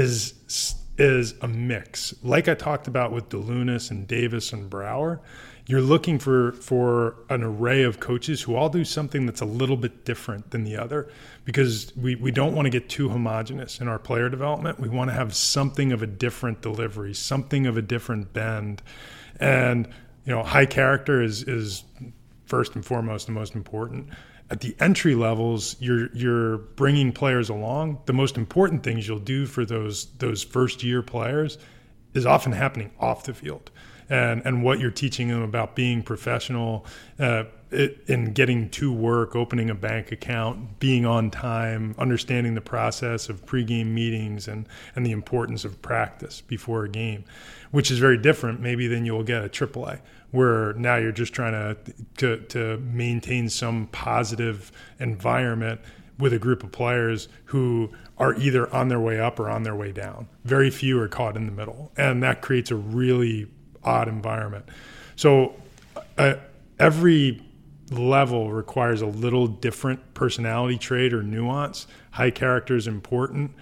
is is a mix. Like I talked about with DeLunas and Davis and Brower, you're looking for, for an array of coaches who all do something that's a little bit different than the other because we, we don't want to get too homogenous in our player development. We want to have something of a different delivery, something of a different bend. And, you know, high character is, is first and foremost the most important. At the entry levels, you're you're bringing players along. The most important things you'll do for those those first year players is often happening off the field, and and what you're teaching them about being professional, uh, it, in getting to work, opening a bank account, being on time, understanding the process of pregame meetings, and and the importance of practice before a game, which is very different maybe than you'll get at triple A. Where now you're just trying to, to to maintain some positive environment with a group of players who are either on their way up or on their way down. Very few are caught in the middle, and that creates a really odd environment. So uh, every level requires a little different personality trait or nuance. High character is important.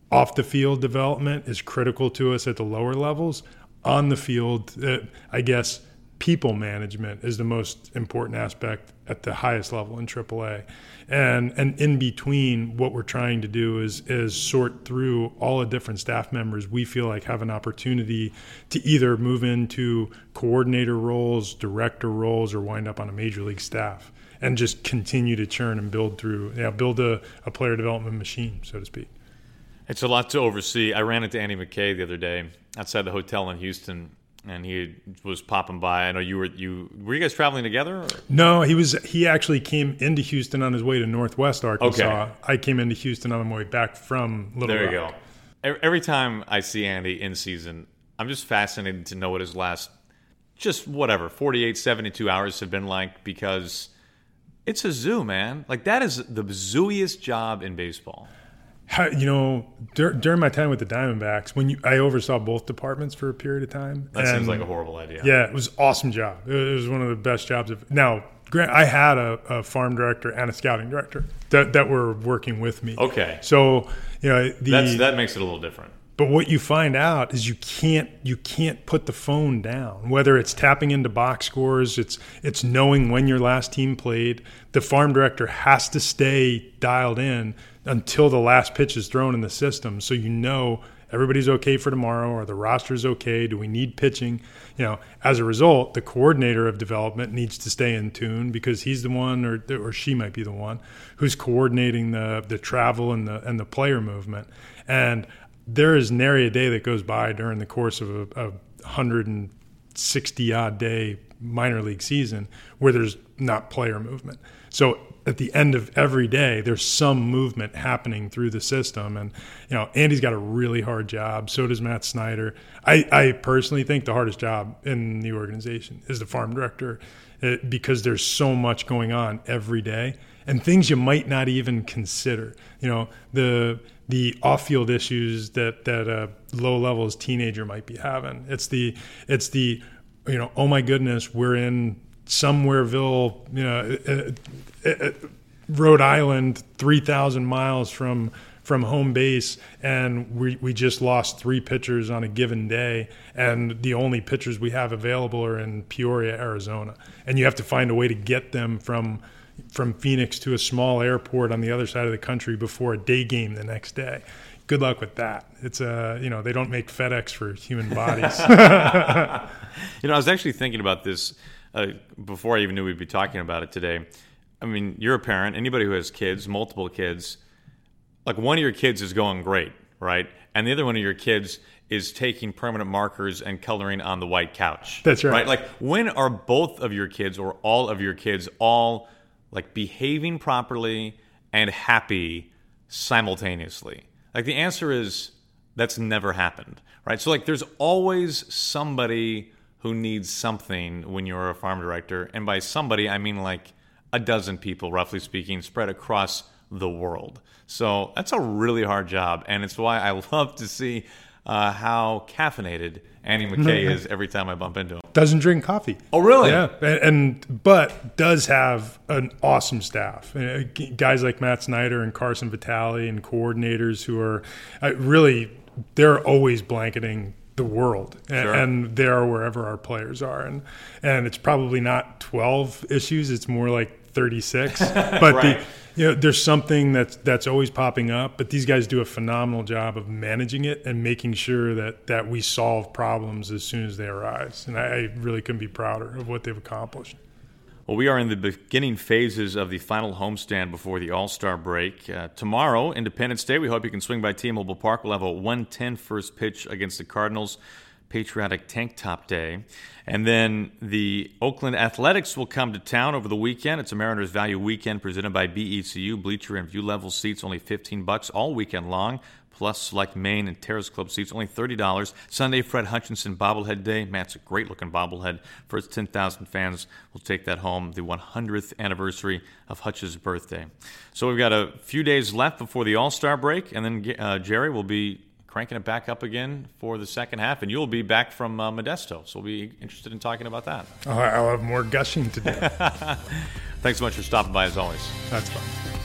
off the field development is critical to us at the lower levels. On the field, uh, I guess people management is the most important aspect at the highest level in triple A. And and in between, what we're trying to do is is sort through all the different staff members we feel like have an opportunity to either move into coordinator roles, director roles, or wind up on a major league staff, and just continue to churn and build through, yeah, build a, a player development machine, so to speak.
It's a lot to oversee. I ran into Andy McKay the other day outside the hotel in Houston, and he was popping by. I know you were you were you guys traveling together? Or?
No, he was. He actually came into Houston on his way to Northwest Arkansas. Okay. I came into Houston on my way back from Little
there
Rock.
There you go. Every time I see Andy in season, I'm just fascinated to know what his last, just whatever, forty-eight, seventy-two hours have been like, because it's a zoo, man. Like, that is the zooiest job in baseball.
How, you know, dur- during my time with the Diamondbacks, when you, I oversaw both departments for a period of time.
That seems like a horrible idea.
Yeah, it was an awesome job. It was one of the best jobs. Of, now, Grant, I had a, a farm director and a scouting director that, that were working with me.
Okay.
So, you know, the,
That's, that makes it a little different.
But what you find out is you can't you can't put the phone down. Whether it's tapping into box scores, it's it's knowing when your last team played. The farm director has to stay dialed in until the last pitch is thrown in the system, so you know everybody's okay for tomorrow, or the roster's okay. Do we need pitching? You know, as a result, the coordinator of development needs to stay in tune, because he's the one, or or she might be the one, who's coordinating the the travel and the and the player movement. And there is nary a day that goes by during the course of a, a one hundred sixty odd day minor league season where there's not player movement. So at the end of every day, there's some movement happening through the system. And, you know, Andy's got a really hard job. So does Matt Snyder. I, I personally think the hardest job in the organization is the farm director, uh, because there's so much going on every day and things you might not even consider. You know, the the off-field issues that that a low-level teenager might be having. It's the it's the you know, oh my goodness, we're in Somewhereville, you know, uh, uh, Rhode Island, three thousand miles from from home base, and we we just lost three pitchers on a given day, and the only pitchers we have available are in Peoria, Arizona, and you have to find a way to get them from from Phoenix to a small airport on the other side of the country before a day game the next day. Good luck with that. It's uh, you know, they don't make FedEx for human bodies.
You know, I was actually thinking about this uh, before I even knew we'd be talking about it today. I mean, you're a parent. Anybody who has kids, multiple kids, like one of your kids is going great, right? And the other one of your kids is taking permanent markers and coloring on the white couch.
That's right.
Right? Like, when are both of your kids or all of your kids all like behaving properly and happy simultaneously? Like, the answer is that's never happened, right? So, like, there's always somebody who needs something when you're a farm director. And by somebody, I mean like a dozen people, roughly speaking, spread across the world. So that's a really hard job. And it's why I love to see uh, how caffeinated Andy McKay is every time I bump into him.
Doesn't drink coffee.
Oh, really?
Yeah, and, and but does have an awesome staff. Uh, guys like Matt Snyder and Carson Vitale and coordinators who are uh, really, they're always blanketing the world, and,
sure.
and they are wherever our players are. And and it's probably not twelve issues; it's more like thirty-six. But
right.
the, you know, there's something that's that's always popping up. But these guys do a phenomenal job of managing it and making sure that that we solve problems as soon as they arise. And I, I really couldn't be prouder of what they've accomplished.
Well, we are in the beginning phases of the final homestand before the All-Star break. Uh, tomorrow, Independence Day, we hope you can swing by T-Mobile Park. We'll have a one ten first pitch against the Cardinals, patriotic tank top day. And then the Oakland Athletics will come to town over the weekend. It's a Mariners Value Weekend presented by B E C U. Bleacher and view level seats only fifteen bucks all weekend long. Plus, select Maine and Terrace Club seats, only thirty dollars. Sunday, Fred Hutchinson Bobblehead Day. Matt's a great-looking bobblehead. For its ten thousand fans, we'll take that home, the one hundredth anniversary of Hutch's birthday. So we've got a few days left before the All-Star break, and then uh, Jerry will be cranking it back up again for the second half, and you'll be back from uh, Modesto, so we'll be interested in talking about that.
Oh, I'll have more gushing to do.
Thanks so much for stopping by, as always.
That's fun.